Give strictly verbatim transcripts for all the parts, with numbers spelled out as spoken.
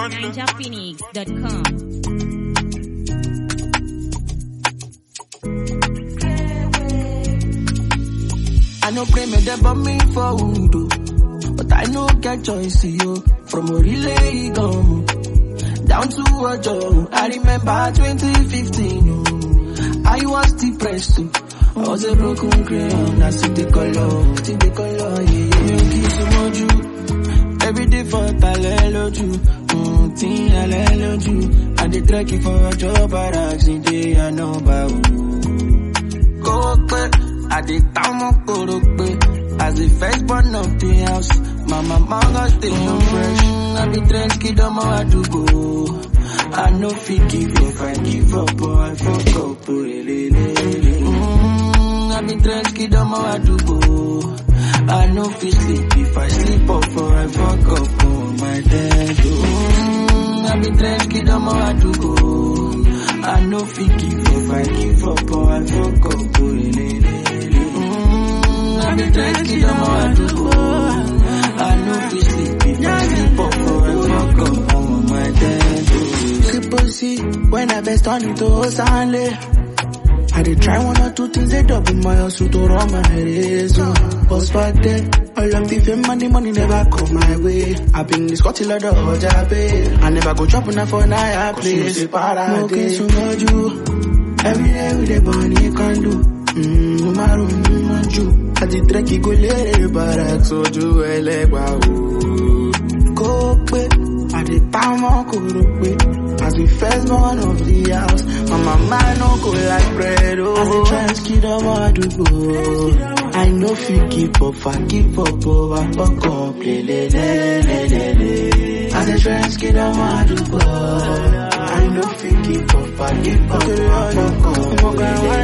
ninja phoenix dot com. I no pray me they bomb me for wood, but I no get choice, yo. From a relay gum down to a job. I remember twenty fifteen, oh. I was depressed too. I was a broken crayon. I see the color, see the color, yeah. Me kiss you, every day for Taleloju, mm, tin Aleloju. I dey trek it for a job, but I day I know about. Go back. I did town Korope as the first born of the house. My mama got stay on fresh. I be trench kid on my do go. I know fit give if I give up or I fuck up. Mm, I be trench kid on my do go. I know fit sleep if I sleep up or I fuck up on my dad. Mm, I be trench kid on my do go. I know fit give if I give up or I fuck up. I be trying to know what to go. I know to sleep if I sleep up or I fuck up on my dad. Triple C, when I best on it to Stanley. I did try one or two things, they double my house to run my head. Cause back then, all of the fame and the money never come my way. I've been this got till I don't hold I never go chopping up for an eye place. No case to know you. Every day with the money can do. Mmm, my room, my Jew. I did trek go lere barak so ju elegba o. Go pe, I did town Korope as the first born of the house. My mama no go like bread oh. As a trans kid I'm a do go. I know if you keep up, I keep up over fuck up. Le le le le le le. As a trans kid I'm a do go. I know if you keep up, I keep up over fuck up.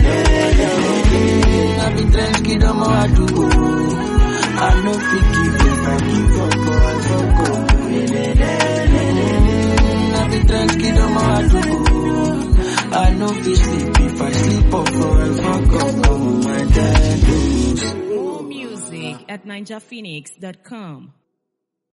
I be trench kid on my do go. I know fit give if I give up or I fuck up. I be trench kid on my do go. I know fit sleep if I sleep up or I fuck up on my dad. More music at ninja phoenix dot com.